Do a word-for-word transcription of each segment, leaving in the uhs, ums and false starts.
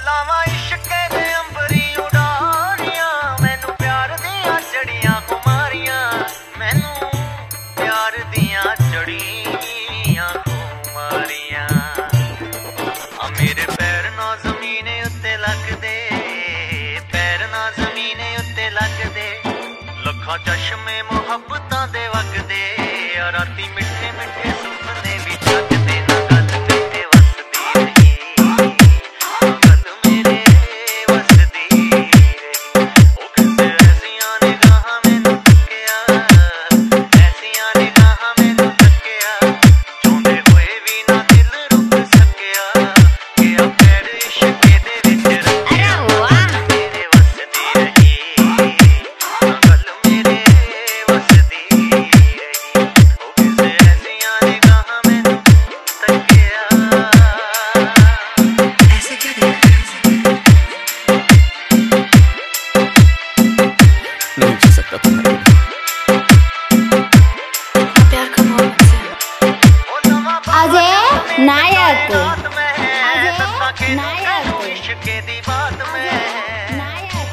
लावा इश्के दे अंबरी उडारियां मैनू प्यार दियां चढ़ियां खुमारियां मैनू प्यार दियां चढ़ियां खुमारियां आ मेरे पैर ना जमीने उत्ते लगदे पैर ना जमीने उत्ते लगदे लखां चश्मे मुहब्बतां दे वगदे आ राती मिठे मिठे सुपने भी जगदे ना गल मेरे वसदी रही ना गल मेरे वसदी रही ओ किसे ऐसियां निगाहां मैनू तक्किया ऐसियां निगाहां मैनू तक्किया चाहुंदे होए भी ना दिल रुक सकिया कि आ पैर इश्के दे विच रखिया मेरे वसदी रही ना गल मेरे वसदी रही ओ किसे ऐसियां निगाहां मैनू तक्किया। ऐसे क्या देख रहे हो? नहीं जी सकता तुम्हारे बिना। मैं प्यार कर रहा हूँ मुझसे। अजय नायक अजय नायक इश्के दी बात में नायक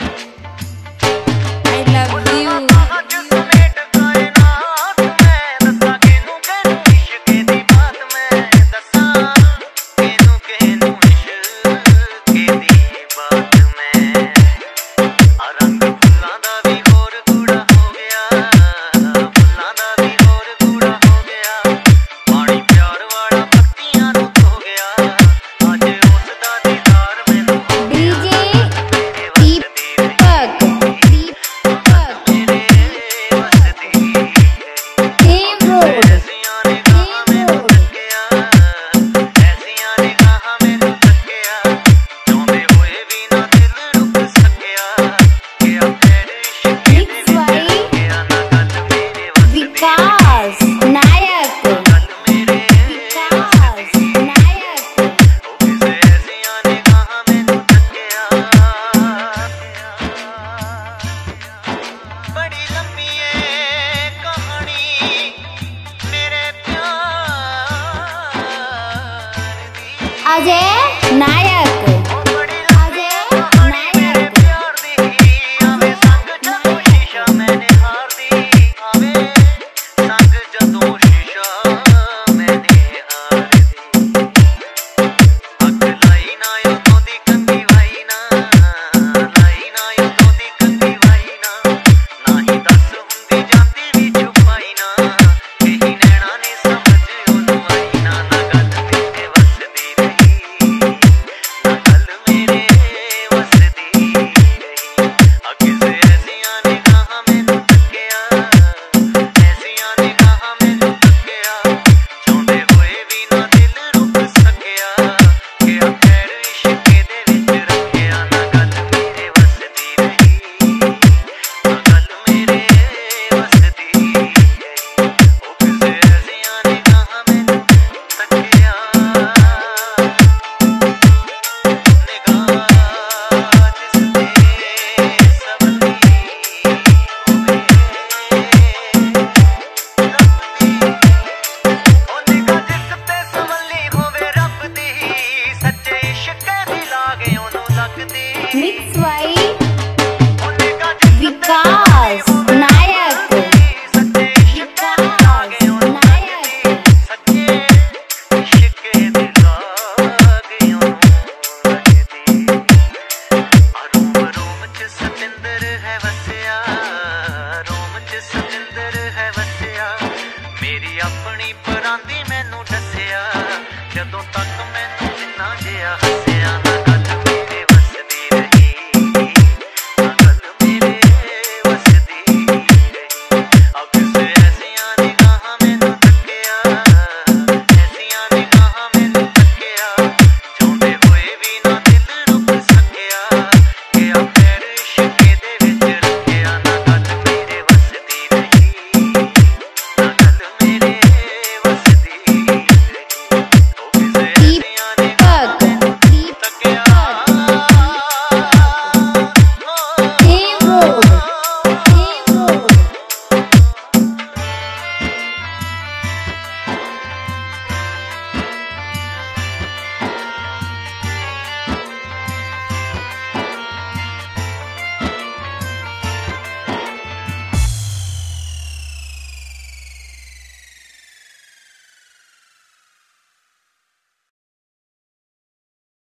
I love you. आज समेट कायनात में दसा किनू किनू इश्के दी बात में दसा किनू किनू इश्के दी बात में आ रंग फुल्लां दा भी होर गूड़ा हो गया फुल्लां दा भी होर गूड़ा हो गया पानी प्यार वाला पत्तियां नू धो गया अज उस दा दीदार मैनू हो डीजे मेरे वसदी रही दीपक दीपक मेरे वसदी रही टीम रोड ऐसियां निगाहां मैनू तक्किया ऐसियां निगाहां मैनू तक्किया चाहुंदे होए भी ना दिल रुक सकिया कि आ पैर इश्के दे विच रखिया ना गल मेरे वसदी विकास नायक गल मेरे विकास नायक ओ किसे ऐसियां निगाहां मैनू तक्किया। बड़ी लंबी ए कहानी मेरे प्यार दी अजय नायक ओ बड़ी लंबी ए कहानी मेरे प्यार दी आवे संग जदों शीशा मैंने हार दी आवे संग जदों शीशा मैंने हार दी अग लाई ना उदों दी कंगी वाई ना लाई ना उदों दी कंगी वाई ना ना ही दस हुंदी जांदी भी छुपाई ना केही नैना ने समझ ओनू आई ना ना गल मेरे वसदी रही ना गल मेरे वसदी रही आ किसे ऐसियां निगाहां मैनू तक्किया ऐसियां निगाहां मैनू तक्किया चाहुंदे होए भी ना दिल रुक सकिया कि आ पैर इश्के दे विच रखिया ना गल मेरे वसदी रही ना गल मेरे वसदी रही ओ किसे ऐसियां निगाहां मैनू तक्किया निगाह जिस ते सबदी होवे रब दी ओ निगाह जिस ते सवली होवे रब दी सच्चे इश्के दी लागे ओनू लगदी मिक्स